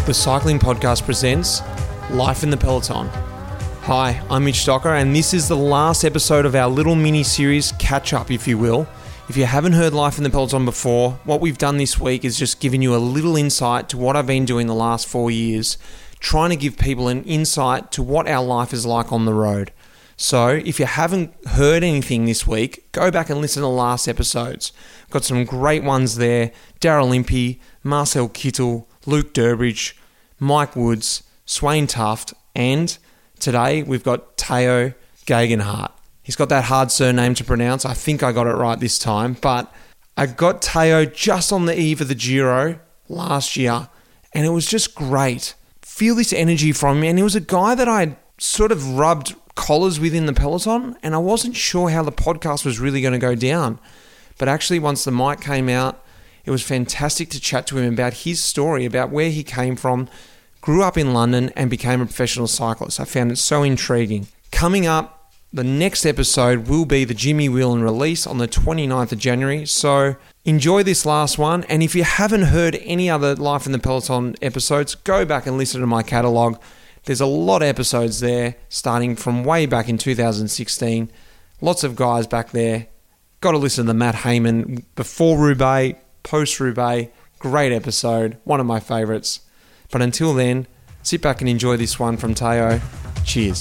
The Cycling Podcast presents Life in the Peloton. Hi, I'm Mitch Docker, and this is the last episode of our little mini-series catch-up, if you will. If you haven't heard Life in the Peloton before, what we've done this week is just giving you a little insight to what I've been doing the last 4 years, trying to give people an insight to what our life is like on the road. So, if you haven't heard anything this week, go back and listen to the last episodes. Got some great ones there. Daryl Impey, Marcel Kittel, Luke Durbridge, Mike Woods, Swain Tuft, and today we've got Tao Geoghegan. He's got that hard surname to pronounce. I think I got it right this time, but I got Tao just on the eve of the Giro last year, and it was just great. Feel this energy from him, and he was a guy that I sort of rubbed collars with in the Peloton, and I wasn't sure how the podcast was really going to go down. But actually, once the mic came out, it was fantastic to chat to him about his story, about where he came from, grew up in London, and became a professional cyclist. I found it so intriguing. Coming up, the next episode will be the Jimmy Whelan release on the 29th of January. So enjoy this last one. And if you haven't heard any other Life in the Peloton episodes, go back and listen to my catalogue. There's a lot of episodes there, starting from way back in 2016. Lots of guys back there. Got to listen to Matt Hayman before Roubaix, post-Roubaix. Great episode. One of my favourites. But until then, sit back and enjoy this one from Tao. Cheers.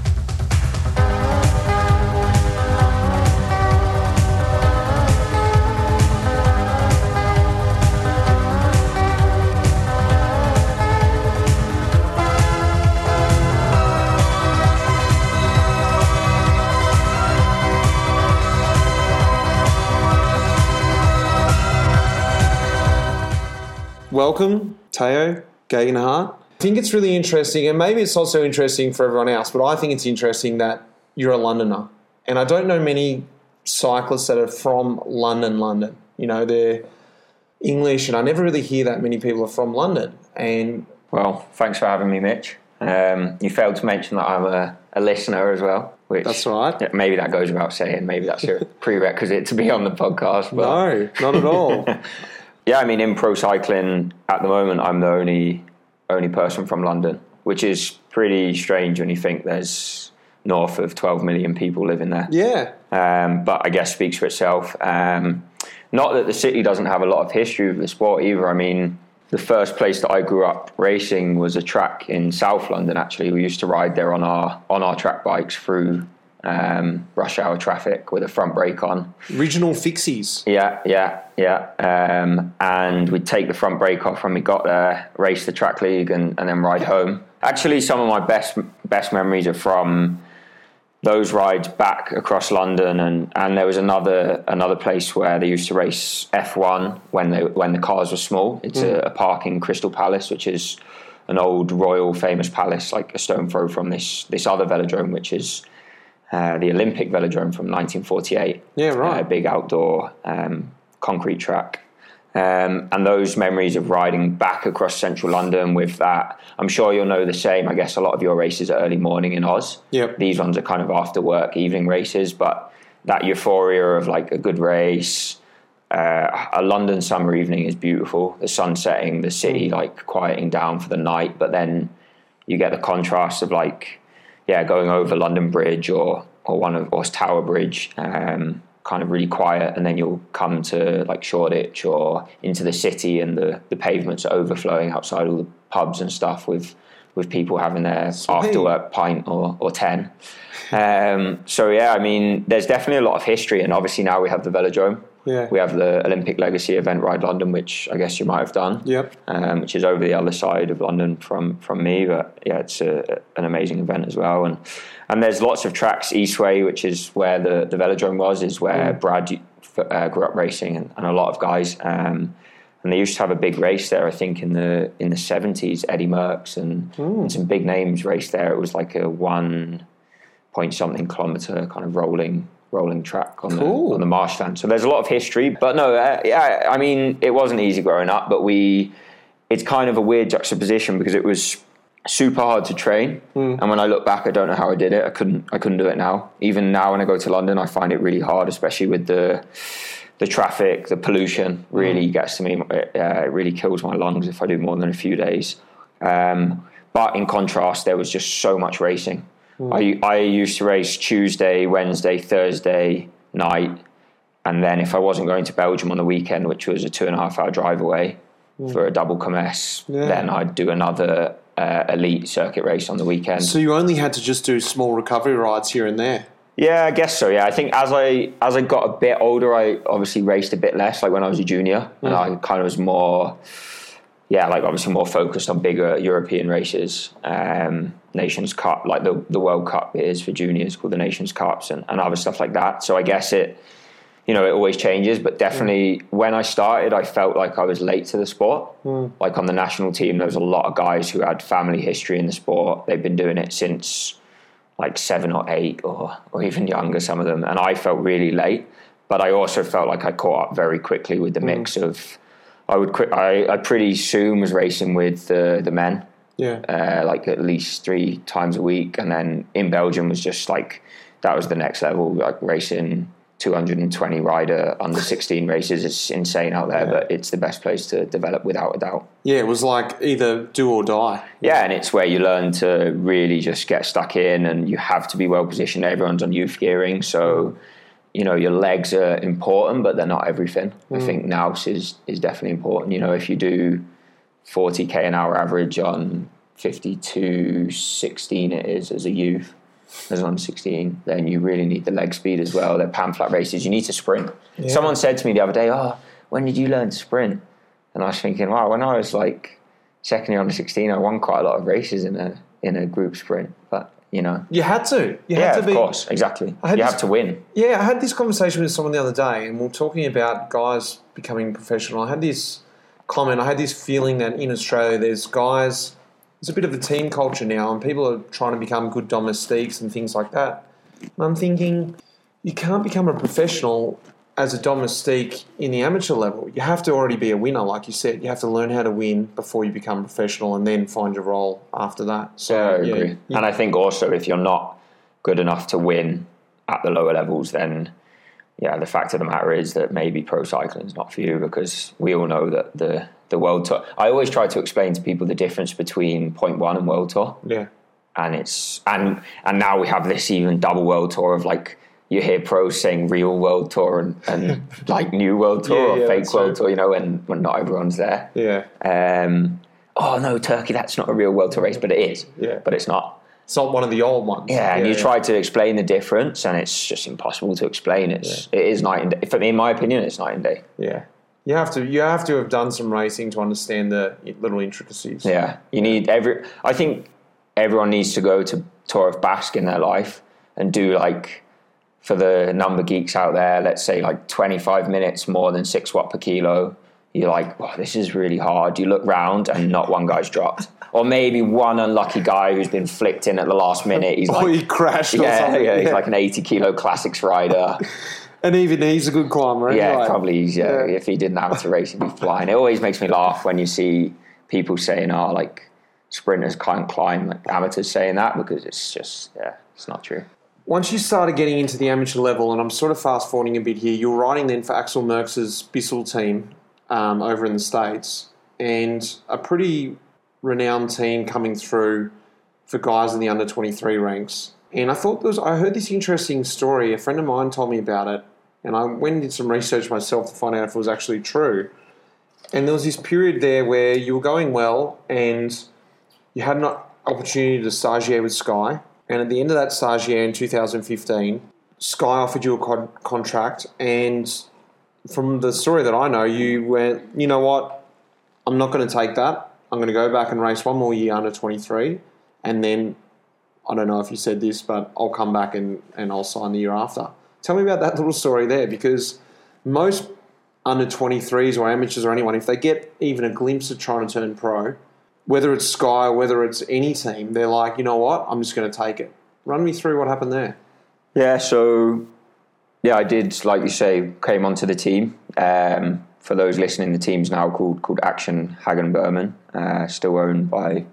Welcome, Tao Geoghegan. I think it's really interesting, and maybe it's also interesting for everyone else, but I think it's interesting that you're a Londoner. And I don't know many cyclists that are from London. You know, they're English, and I never really hear that many people are from London. And well, thanks for having me, Mitch. You failed to mention that I'm a listener as well. Which, that's right. Maybe that goes without saying. Maybe that's a prerequisite to be on the podcast. But no, not at all. Yeah, I mean, in pro cycling at the moment, I'm the only person from London, which is pretty strange when you think there's north of 12 million people living there. Yeah. But I guess speaks for itself. Not that the city doesn't have a lot of history with the sport either. I mean, the first place that I grew up racing was a track in South London, actually. We used to ride there on our track bikes through rush hour traffic with a front brake on. Original fixies. Yeah. And we'd take the front brake off when we got there, race the track league, and then ride home. Actually, some of my best memories are from those rides back across London, and there was another place where they used to race F1 when the cars were small. It's a park in Crystal Palace, which is an old royal famous palace, like a stone throw from this other velodrome, which is the Olympic Velodrome from 1948. Yeah, right. A big outdoor concrete track. And those memories of riding back across central London with that, I'm sure you'll know the same. I guess a lot of your races are early morning in Oz. Yep. These ones are kind of after work, evening races, but that euphoria of like a good race. A London summer evening is beautiful. The sun setting, the city like quieting down for the night, but then you get the contrast of like, going over London Bridge or Tower Bridge, kind of really quiet, and then you'll come to like Shoreditch or into the city, and the pavements are overflowing outside all the pubs and stuff with people having their after work pint or 10. So yeah, I mean, there's definitely a lot of history, and obviously now we have the velodrome. Yeah. We have the Olympic Legacy Event Ride London, which I guess you might have done. Yep. Which is over the other side of London from me, but yeah, it's an amazing event as well. And there's lots of tracks. Eastway, which is where the velodrome was, is where Brad grew up racing, and a lot of guys. And they used to have a big race there, I think, in the 70s. Eddie Merckx and some big names raced there. It was like a 1-point-something kilometre kind of rolling track on the marshland. So there's a lot of history. But no, I mean, it wasn't easy growing up, but it's kind of a weird juxtaposition because it was super hard to train. And when I look back, I don't know how I did it. I couldn't do it now. Even now when I go to London, I find it really hard, especially with the traffic, the pollution really gets to me. It really kills my lungs if I do more than a few days. But in contrast, there was just so much racing. I used to race Tuesday, Wednesday, Thursday night. And then if I wasn't going to Belgium on the weekend, which was a 2.5 hour drive away for a double Comesse, then I'd do another elite circuit race on the weekend. So you only had to just do small recovery rides here and there? Yeah, I guess so. Yeah, I think as I got a bit older, I obviously raced a bit less. Like when I was a junior, and I kind of was more, obviously more focused on bigger European races, Nations Cup, like the World Cup is for juniors, called the Nations Cups, and other stuff like that. So I guess it always changes. But definitely when I started, I felt like I was late to the sport. Like on the national team, there was a lot of guys who had family history in the sport. They've been doing it since like 7 or 8 or even younger, some of them. And I felt really late, but I also felt like I caught up very quickly with the mix of, I pretty soon was racing with the men, like at least 3 times a week. And then in Belgium was just like, that was the next level, like racing 220 rider under 16 races. It's insane out there, but it's the best place to develop without a doubt. Yeah, it was like either do or die. Yeah, and it's where you learn to really just get stuck in, and you have to be well positioned. Everyone's on youth gearing, so your legs are important, but they're not everything. I think nous is definitely important. If you do 40k an hour average on 52.16 it is as a youth, as an under 16, then you really need the leg speed as well. They're pan flat races. You need to sprint. Yeah. Someone said to me the other day, when did you learn to sprint? And I was thinking, wow, when I was like second year under 16, I won quite a lot of races in a group sprint. But, You had to. Of course, exactly. You have to win. Yeah, I had this conversation with someone the other day, and we were talking about guys becoming professional. I had this comment, I had this feeling that in Australia there's a bit of a team culture now, and people are trying to become good domestiques and things like that. And I'm thinking, you can't become a professional as a domestique in the amateur level. You have to already be a winner, like you said. You have to learn how to win before you become professional, and then find your role after that. So I agree. Yeah. And I think also if you're not good enough to win at the lower levels, then the fact of the matter is that maybe pro cycling is not for you, because we all know that the World Tour. I always try to explain to people the difference between Point One and World Tour. Yeah. And it's and now we have this even double World Tour of like, you hear pros saying real World Tour and like new World Tour or fake World Tour, when not everyone's there. Yeah. Oh no, Turkey, that's not a real World Tour race, but it is. Yeah. But it's not. It's not one of the old ones. Yeah, and you try to explain the difference, and it's just impossible to explain. It is night and day. In my opinion, it's night and day. Yeah. You have to have done some racing to understand the little intricacies. Yeah. I think everyone needs to go to Tour of Basque in their life and do, like, for the number geeks out there, let's say like 25 minutes more than 6 watt per kilo. You're like, wow, this is really hard. You look round and not one guy's dropped. Or maybe one unlucky guy who's been flicked in at the last minute. He's he crashed or something. Yeah, he's like an 80 kilo classics rider. And even he's a good climber. Yeah, probably. If he didn't have to race, he'd be flying. It always makes me laugh when you see people saying, like sprinters can't climb, like amateurs saying that, because it's just, it's not true. Once you started getting into the amateur level, and I'm sort of fast forwarding a bit here, you were riding then for Axel Merckx's Bissell team over in the States, and a pretty renowned team coming through for guys in the under 23 ranks. And I heard this interesting story. A friend of mine told me about it, and I went and did some research myself to find out if it was actually true. And there was this period there where you were going well, and you had an opportunity to stagiaire with Sky. And at the end of that stagiaire in 2015, Sky offered you a contract. And from the story that I know, you went, you know what, I'm not going to take that. I'm going to go back and race one more year under 23. And then, I don't know if you said this, but I'll come back and I'll sign the year after. Tell me about that little story there, because most under 23s or amateurs or anyone, if they get even a glimpse of trying to turn pro, whether it's Sky or whether it's any team, they're like, you know what, I'm just going to take it. Run me through what happened there. Yeah, so, I did, like you say, came onto the team. For those listening, the team's now called Action Hagen Berman, still owned by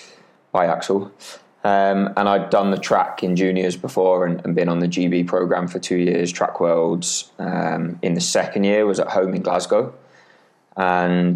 Axel. And I'd done the track in juniors before and been on the GB programme for 2 years, Track Worlds. In the second year was at home in Glasgow. And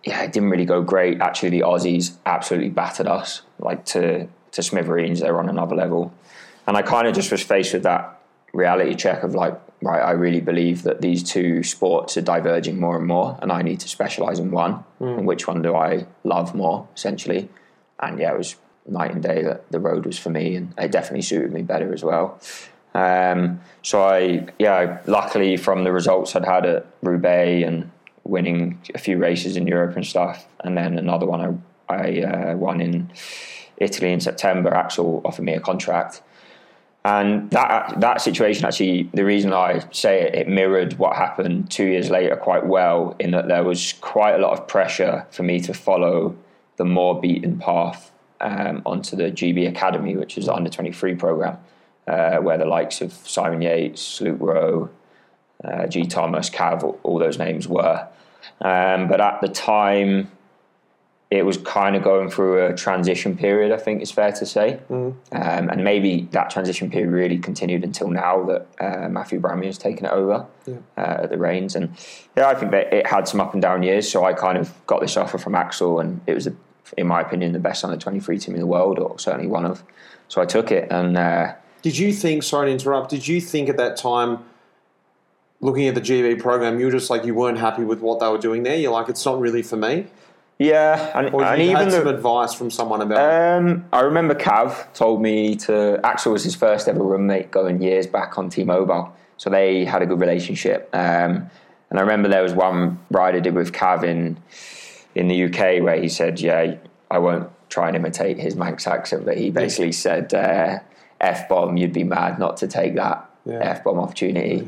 it didn't really go great. Actually, the Aussies absolutely battered us, like to smithereens. They were on another level. And I kind of just was faced with that reality check of like, right, I really believe that these two sports are diverging more and more, and I need to specialise in one. And which one do I love more, essentially? And yeah, it was night and day that the road was for me, and it definitely suited me better as well. So I luckily from the results I'd had at Roubaix and winning a few races in Europe and stuff, and then another one I won in Italy in September, Axel offered me a contract. And that situation, actually, the reason I say it mirrored what happened 2 years later quite well, in that there was quite a lot of pressure for me to follow the more beaten path onto the GB Academy, which is the under-23 program, where the likes of Simon Yates, Luke Rowe, G. Thomas, Cav, all those names were. But at the time, it was kind of going through a transition period, I think it's fair to say. And maybe that transition period really continued until now that Matthew Bramey has taken it over at the reins. And yeah, I think that it had some up and down years. So I kind of got this offer from Axel, and it was, in my opinion, the best under-23 team in the world, or certainly one of. So I took it. And did you think, sorry to interrupt, did you think at that time, looking at the GB program, you were just like, you weren't happy with what they were doing there? You're like, it's not really for me? Yeah, or you even had some advice from someone about it? I remember Cav told me Axel was his first ever roommate going years back on T-Mobile, so they had a good relationship. And I remember there was one ride I did with Cav in the UK where he said, yeah, I won't try and imitate his Manx accent, but he basically said, F-bomb, you'd be mad not to take that F-bomb opportunity.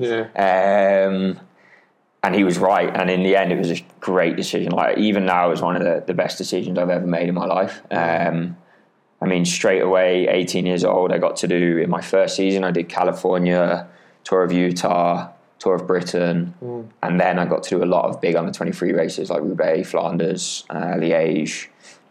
And he was right, and in the end, it was a great decision. Like, even now, it was one of the best decisions I've ever made in my life. I mean, straight away, 18 years old, I got to do, in my first season, I did California, Tour of Utah, Tour of Britain, and then I got to do a lot of big under-23 races like Roubaix, Flanders, Liège,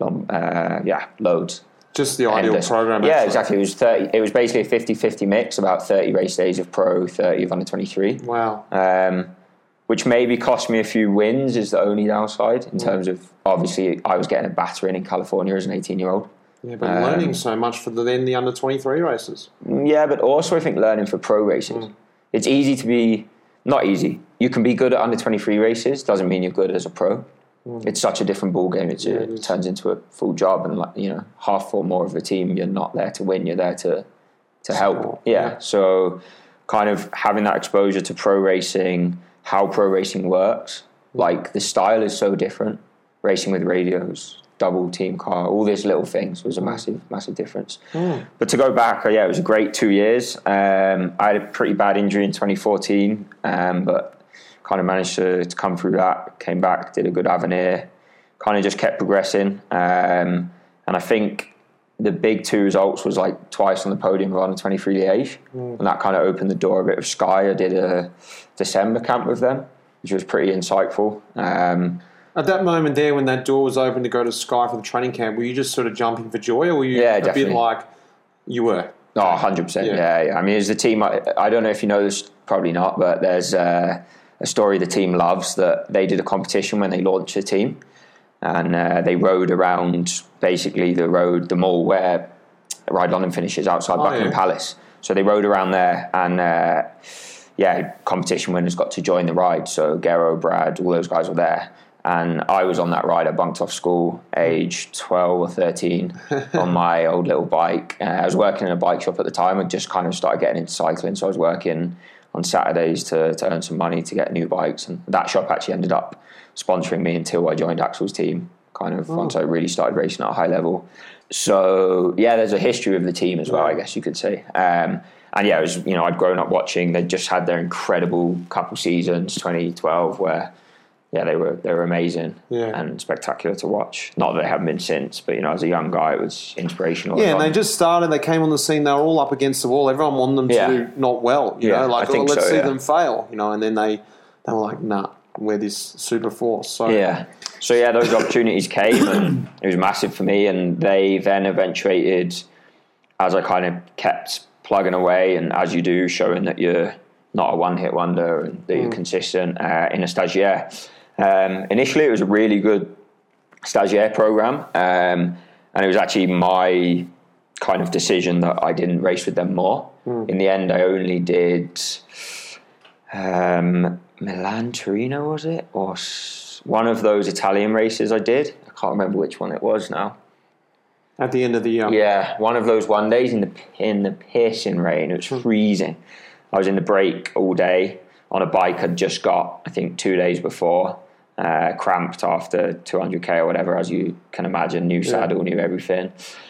loads. Just the ideal program. Yeah, exactly. It was basically a 50-50 mix, about 30 race days of pro, 30 of under-23. Wow. Which maybe cost me a few wins is the only downside in terms of, obviously, I was getting a battering in California as an 18-year-old. Yeah, but learning so much for the under-23 races. Yeah, but also I think learning for pro races. It's easy to be, not easy. You can be good at under-23 races, doesn't mean you're good as a pro. It's such a different ball game. It turns into a full job, and half or more of the team, you're not there to win, you're there to help. Yeah, so kind of having that exposure to pro racing, how pro racing works, like the style is so different. Racing with radios, double team car, all these little things was a massive difference. But to go back, it was a great 2 years. I had a pretty bad injury in 2014, but kind of managed to come through that, came back, did a good Avenir, kind of just kept progressing. And I think the big two results was like twice on the podium of under-23 Liège, and that kind of opened the door a bit of Sky. I did a December camp with them, which was pretty insightful. At that moment there, when that door was open to go to Sky for the training camp, were you just sort of jumping for joy, or were you definitely. Bit like you were? Oh, 100%, yeah. I mean, as a team, I don't know if you know this, probably not, but there's a story the team loves, that they did a competition when they launched the team, and they rode around basically the mall where Ride London finishes outside Buckingham Palace. So they rode around there, and competition winners got to join the ride. So Gero, Brad, all those guys were there. And I was on that ride. I bunked off school, age 12 or 13, on my old little bike. I was working in a bike shop at the time. I just kind of started getting into cycling. So I was working on Saturdays to earn some money to get new bikes. And that shop actually ended up sponsoring me until I joined Axel's team, once I really started racing at a high level. So, there's a history of the team as well, I guess you could say. And it was, I'd grown up watching. They just had their incredible couple seasons, 2012, where they were amazing and spectacular to watch. Not that they haven't been since, but as a young guy, it was inspirational. Yeah, and they just started. They came on the scene. They were all up against the wall. Everyone wanted them to do not well. You know, like let's see them fail. And then they were like, nah, we're this super force. So those opportunities came, and it was massive for me. And they then eventuated, as I kind of kept plugging away, and as you do, showing that you're not a one-hit wonder and that you're consistent in a stagiaire. Initially, it was a really good stagiaire program, and it was actually my kind of decision that I didn't race with them more. In the end, I only did Milan Torino, was it, or one of those Italian races I did. I can't remember which one it was now. At the end of the year. Yeah, one of those one days in the pissing rain. It was freezing. I was in the break all day on a bike I'd just got, I think 2 days before, cramped after 200k or whatever, as you can imagine, new saddle, new everything.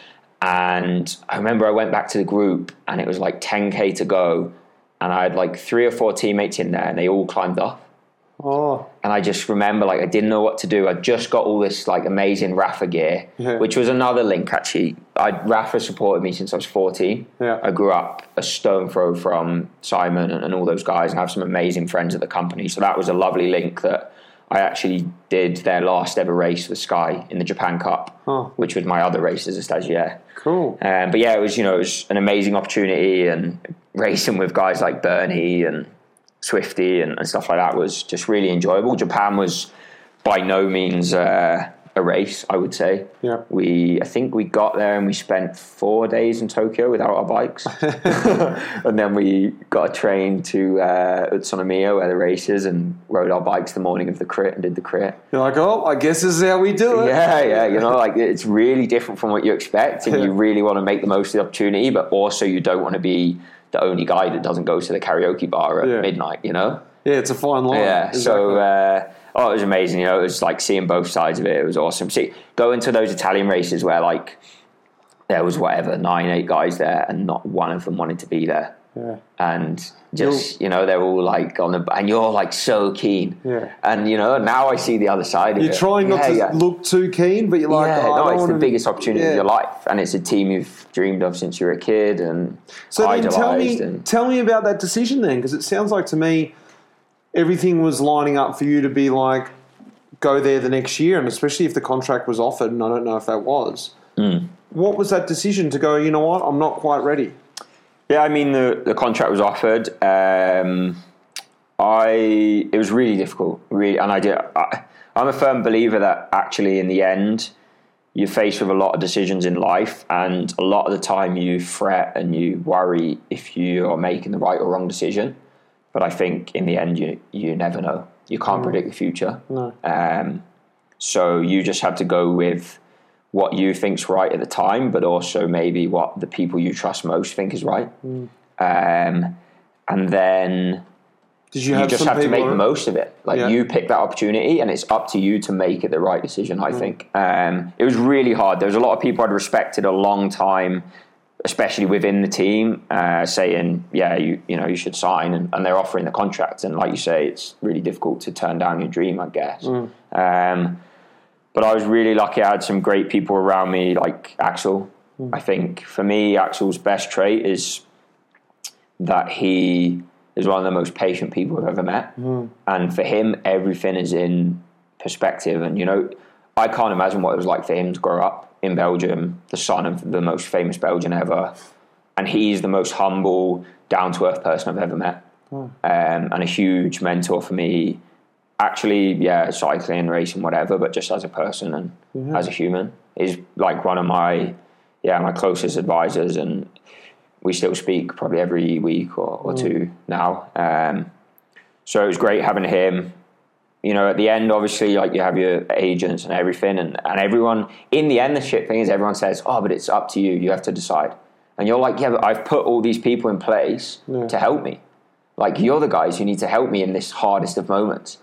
And I remember I went back to the group and it was like 10k to go, and I had like 3 or 4 teammates in there and they all climbed off. Oh. And I just remember, like, I didn't know what to do. I just got all this like amazing Rafa gear, which was another link actually. Rafa supported me since I was 14. Yeah. I grew up a stone throw from Simon and all those guys, and I have some amazing friends at the company. So that was a lovely link that I actually did their last ever race with Sky in the Japan Cup, which was my other race as a stagiaire. Cool. But yeah, it was an amazing opportunity, and racing with guys like Bernie and Swifty and stuff like that was just really enjoyable. Japan was by no means a race, I would say. Yeah. I think we got there and we spent 4 days in Tokyo without our bikes. And then we got a train to Utsunomiya where the race is, and rode our bikes the morning of the crit and did the crit. You're like, oh, I guess this is how we do it. Yeah, like it's really different from what you expect, and you really want to make the most of the opportunity, but also you don't want to be the only guy that doesn't go to the karaoke bar at midnight, Yeah, it's a fine line. Yeah, exactly. So, it was amazing, It was like seeing both sides of it. It was awesome. See, going to those Italian races where like there was 9-8 guys there and not one of them wanted to be there. Yeah. And just, they're all like and you're like so keen. Yeah. And, now I see the other side of it. You're trying not to look too keen, but you're like, it's the biggest opportunity of your life. And it's a team you've dreamed of since you were a kid and so idolized. Then tell me about that decision then, because it sounds like to me everything was lining up for you to be like, go there the next year, and especially if the contract was offered, and I don't know if that was. What was that decision to go, you know what, I'm not quite ready? Yeah, I mean, the contract was offered. It was really difficult, really, and I'm a firm believer that actually in the end you're faced with a lot of decisions in life, and a lot of the time you fret and you worry if you are making the right or wrong decision. But I think in the end you never know. You can't predict the future. No. So you just have to go with what you think's right at the time, but also maybe what the people you trust most think is right. And then you just have to make the most of it. Like you pick that opportunity, and it's up to you to make it the right decision, I think. It was really hard. There was a lot of people I'd respected a long time, especially within the team, saying, you should sign, and they're offering the contract. And like you say, it's really difficult to turn down your dream, I guess. But I was really lucky. I had some great people around me, like Axel. I think for me, Axel's best trait is that he is one of the most patient people I've ever met. And for him, everything is in perspective. And, I can't imagine what it was like for him to grow up in Belgium, the son of the most famous Belgian ever. And he's the most humble, down-to-earth person I've ever met. And a huge mentor for me. Actually, cycling, racing, whatever, but just as a person and as a human. Is like one of my closest advisors, and we still speak probably every week or two now. So it was great having him. At the end, obviously, like you have your agents and everything, and everyone, in the end, the shit thing is everyone says, oh, but it's up to you. You have to decide. And you're like, yeah, but I've put all these people in place to help me. Like, you're the guys who need to help me in this hardest of moments.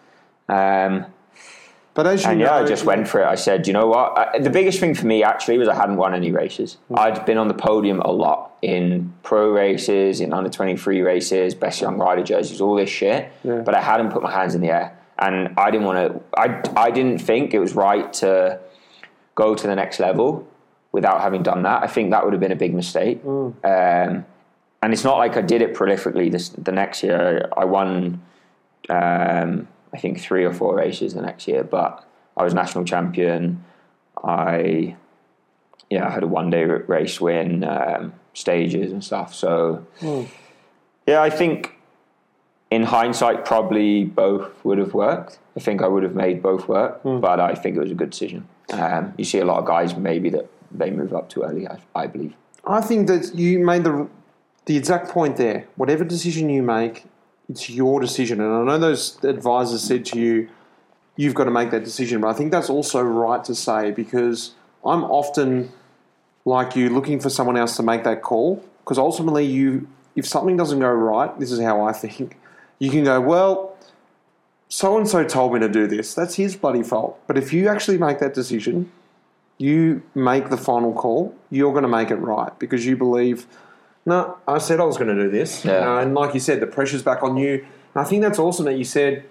But as you I just went for it. I said, you know what? The biggest thing for me actually was I hadn't won any races. I'd been on the podium a lot in pro races, in under 23 races, best young rider jerseys, all this shit. But I hadn't put my hands in the air, and I didn't want to. I didn't think it was right to go to the next level without having done that. I think that would have been a big mistake. And it's not like I did it prolifically. The next year, I won. I think 3 or 4 races the next year, but I was national champion. I had a one-day race win, stages and stuff. So, I think in hindsight, probably both would have worked. I think I would have made both work, but I think it was a good decision. You see a lot of guys maybe that they move up too early, I believe. I think that you made the exact point there. Whatever decision you make, it's your decision. And I know those advisors said to you, you've got to make that decision. But I think that's also right to say, because I'm often, like you, looking for someone else to make that call. Because ultimately, if something doesn't go right, this is how I think, you can go, well, so-and-so told me to do this. That's his bloody fault. But if you actually make that decision, you make the final call, you're going to make it right because you believe, no, I said I was going to do this. Yeah. And like you said, the pressure's back on you. And I think that's awesome that you said,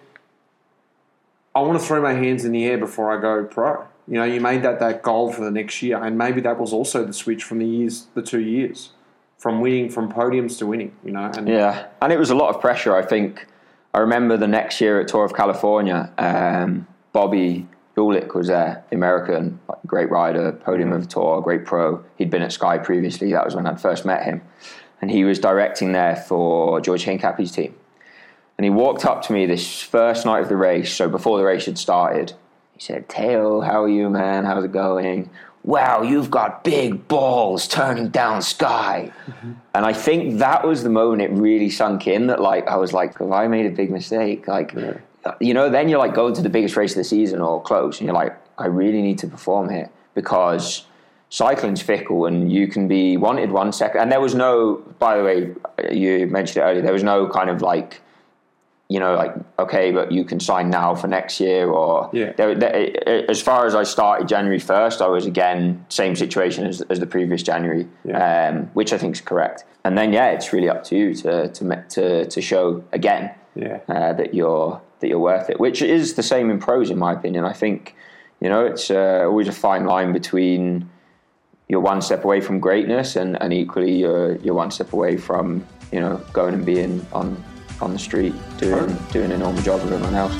I want to throw my hands in the air before I go pro. You know, you made that goal for the next year. And maybe that was also the switch from the 2 years, from podiums to winning, you know. And yeah, and it was a lot of pressure, I think. I remember the next year at Tour of California, Bobby Julich was there, American, great rider, podium of the Tour, great pro. He'd been at Sky previously. That was when I'd first met him. And he was directing there for George Hincapie's team. And he walked up to me this first night of the race, so before the race had started. He said, Teo, how are you, man? How's it going? Wow, you've got big balls turning down Sky. Mm-hmm. And I think that was the moment it really sunk in that, like, I was like, have I made a big mistake? Like, you know, then you're like going to the biggest race of the season or close, and you're like, I really need to perform here because cycling's fickle and you can be wanted 1 second. And there was no, by the way, you mentioned it earlier, there was no kind of like, you know, like, okay, but you can sign now for next year or... Yeah. As far as I started January 1st, I was, again, same situation as the previous January, which I think is correct. And then, yeah, it's really up to you to show, again, that you're worth it, which is the same in pros, in my opinion. I think, you know, it's always a fine line between you're one step away from greatness and equally you're one step away from, you know, going and being on the street doing a normal job with everyone else.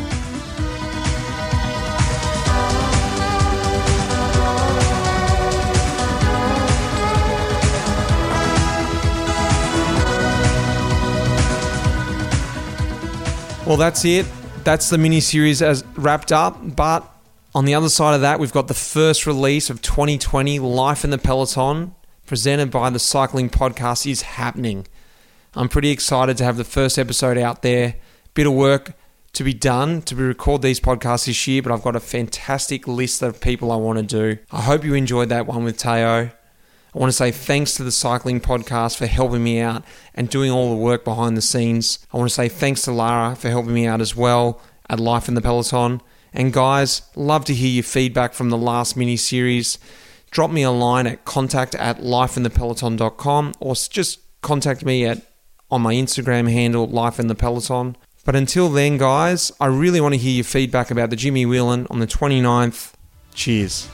Well, that's it. That's the mini-series as wrapped up. But on the other side of that, we've got the first release of 2020, Life in the Peloton, presented by the Cycling Podcast, is happening. I'm pretty excited to have the first episode out there. Bit of work to be done to record these podcasts this year, but I've got a fantastic list of people I want to do. I hope you enjoyed that one with Teo. I want to say thanks to the Cycling Podcast for helping me out and doing all the work behind the scenes. I want to say thanks to Lara for helping me out as well at Life in the Peloton. And guys, love to hear your feedback from the last mini-series. Drop me a line at contact@lifeinthepeloton.com or just contact me on my Instagram handle, Life in the Peloton. But until then, guys, I really want to hear your feedback about the Jimmy Whelan on the 29th. Cheers.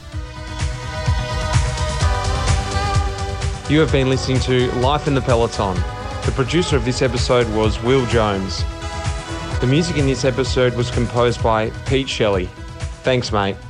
You have been listening to Life in the Peloton. The producer of this episode was Will Jones. The music in this episode was composed by Pete Shelley. Thanks, mate.